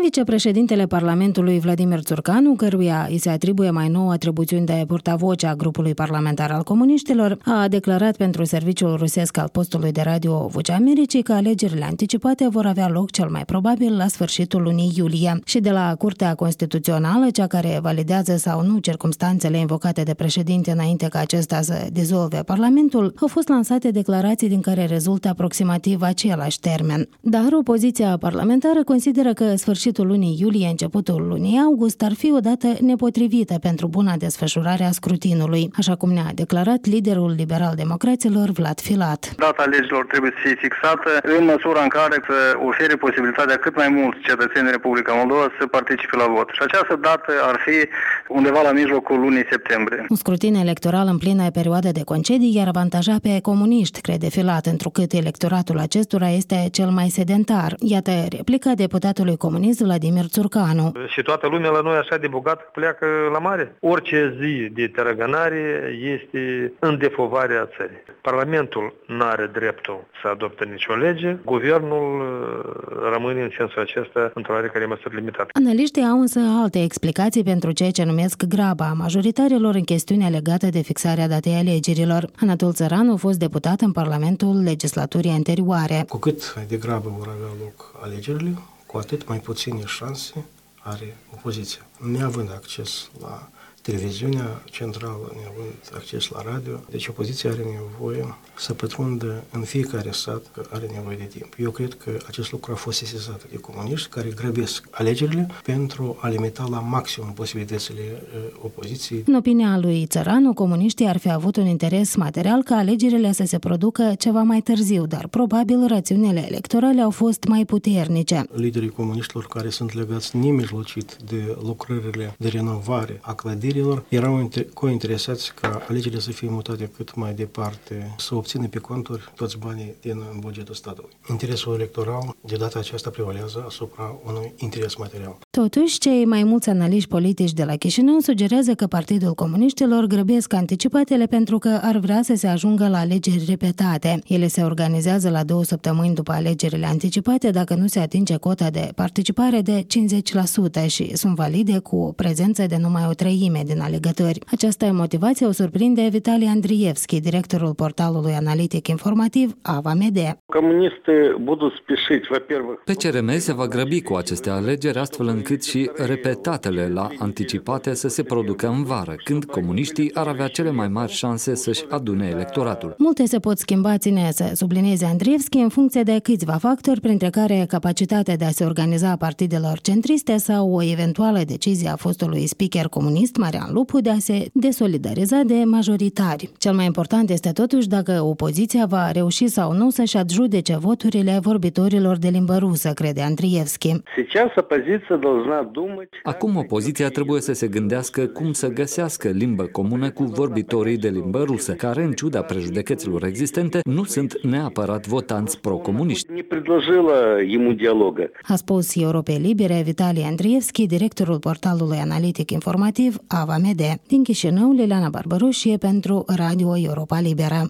Vicepreședintele Parlamentului Vladimir Țurcanu, căruia îi se atribuie mai nou atribuțiuni de portavoce a grupului parlamentar al comuniștilor, a declarat pentru serviciul rusesc al postului de radio Vocea Americii că alegerile anticipate vor avea loc cel mai probabil la sfârșitul lunii iulie. Și de la Curtea Constituțională, cea care validează sau nu circumstanțele invocate de președinte înainte ca acesta să dizolve Parlamentul, au fost lansate declarații din care rezultă aproximativ același termen. Dar opoziția parlamentară consideră că sfârșitul lunii iulie, începutul lunii august ar fi o dată nepotrivită pentru buna desfășurare a scrutinului, așa cum ne-a declarat liderul liberal-democraților Vlad Filat. Data alegerilor trebuie să fie fixată în măsura în care să ofere posibilitatea cât mai mulți cetățeni Republica Moldova să participe la vot. Și această dată ar fi undeva la mijlocul lunii septembrie. Un scrutin electoral în plină perioadă de concedii i-ar avantaja pe comuniști, crede Filat, întrucât electoratul acestora este cel mai sedentar. Iată replica deputatului comunist Vladimir Țurcanu. Și toată lumea la noi așa de bogat pleacă la mare. Orice zi de tărăgănare este în defovarea țării. Parlamentul nu are dreptul să adopte nicio lege. Guvernul rămâne în sensul acesta într-o oarecare măsură limitată. Analiștii au însă alte explicații pentru ceea ce numesc graba majoritarilor în chestiunea legată de fixarea datei alegerilor. Anatol Țăranu a fost deputat în Parlamentul legislaturii anterioare. Cu cât mai degrabă vor avea loc alegerile, cu atât mai puține șanse are opoziția. Neavând acces la televiziunea centrală, neavând acces la radio, deci opoziția are nevoie să pătrundă în fiecare sat, că are nevoie de timp. Eu cred că acest lucru a fost sesizat de comuniști care grăbesc alegerile pentru a limita la maximum posibilitățile opoziției. În opinia lui Țăranu, comuniștii ar fi avut un interes material ca alegerile să se producă ceva mai târziu, dar probabil rațiunile electorale au fost mai puternice. Liderii comuniștilor care sunt legați nemijlocit de lucrările de renovare a clădirilor erau cointeresați ca alegerile să fie mutate cât mai departe, să obțină pe conturi toți banii din bugetul statului. Interesul electoral de data aceasta prevalează asupra unui interes material. Totuși, cei mai mulți analiști politici de la Chișinău sugerează că Partidul Comuniștilor grăbesc anticipatele pentru că ar vrea să se ajungă la alegeri repetate. Ele se organizează la 2 săptămâni după alegerile anticipate dacă nu se atinge cota de participare de 50% și sunt valide cu o prezență de numai o treime din alegători. Această motivație o surprinde Vitali Andrievski, directorul portalului analitic informativ AVAMED. PCRM se va grăbi cu aceste alegeri astfel încât și repetatele la anticipate să se producă în vară, când comuniștii ar avea cele mai mari șanse să-și adune electoratul. Multe se pot schimba, ține să sublinieze Andrievski, în funcție de câțiva factori, printre care capacitatea de a se organiza partidelor centriste sau o eventuală decizie a fostului speaker comunist Marian Lupu de a se desolidariza de majoritari. Cel mai important este totuși dacă opoziția va reuși sau nu să-și adjudece voturile vorbitorilor de limbă rusă, crede Andrievski. Acum opoziția trebuie să se gândească cum să găsească limbă comună cu vorbitorii de limbă rusă, care, în ciuda prejudecăților existente, nu sunt neapărat votanți pro-comuniști. A spus Europei Libere Vitali Andrievski, directorul portalului analitic informativ AVAMED. Din Chișinău, Liliana Barbaroșie pentru Radio Europa Liberă.